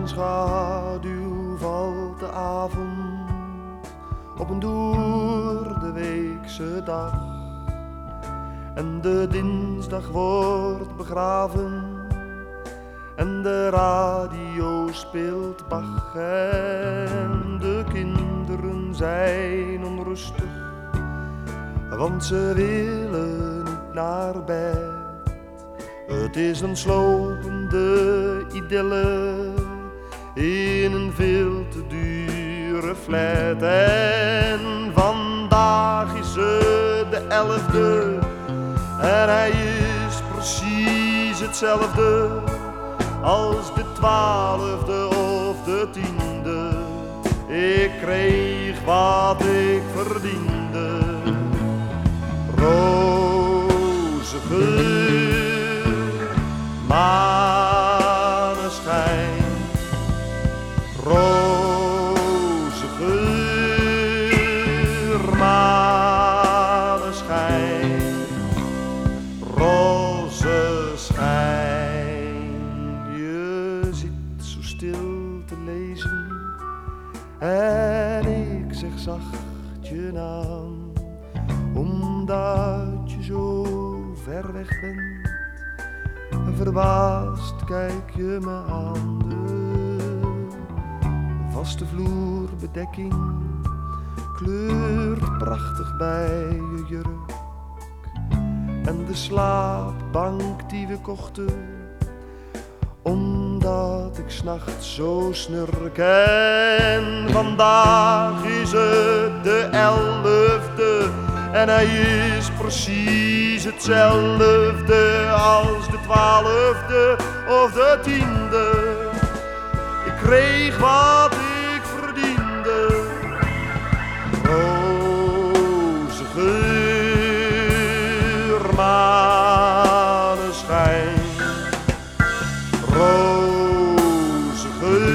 zijn schaduw valt de avond op een door de weekse dag. En de dinsdag wordt begraven en de radio speelt Bach. En de kinderen zijn onrustig, want ze willen niet naar bed. Het is een slopende idylle in een veel te dure flat. En vandaag is het de 11e en hij is precies hetzelfde als de 12e of de 10e. Ik kreeg wat ik verdiende. Roze geur, maneschijn. Roze geur, maneschijn. Roze schijn. Je zit zo stil te lezen en ik zeg zacht je naam, omdat je zo ver weg bent. En verbaasd kijk je me aan. De vaste vloerbedekking kleurt prachtig bij je jurk. En de slaapbank die we kochten, omdat ik 's nachts zo snurk. En vandaag is het de 11e en hij is precies hetzelfde als de 12e of de 10e. Ik kreeg wat ik verdiende. Roze geur, maneschijn. Roze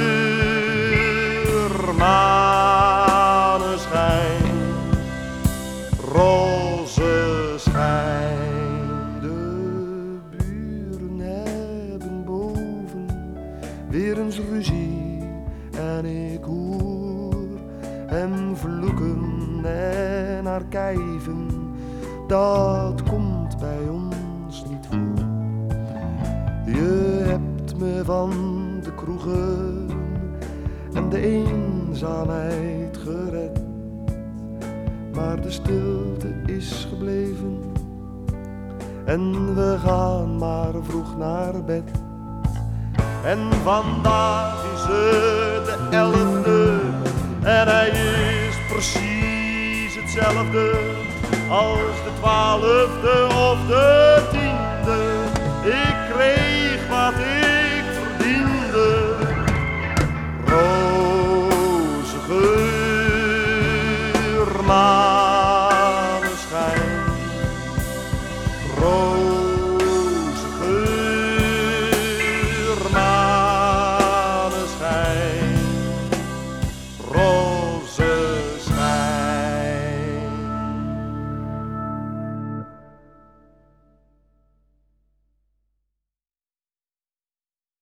geur, maneschijn. Roze schijn. De buren hebben boven weer eens ruzie en ik hoor hem vloeken en haar kijven. Dat komt bij ons niet voor. Je hebt me van de kroegen en de eenzaamheid gered, maar de stilte is gebleven en we gaan maar vroeg naar bed. En vandaag is het de 11e en hij is precies hetzelfde als de 12e of de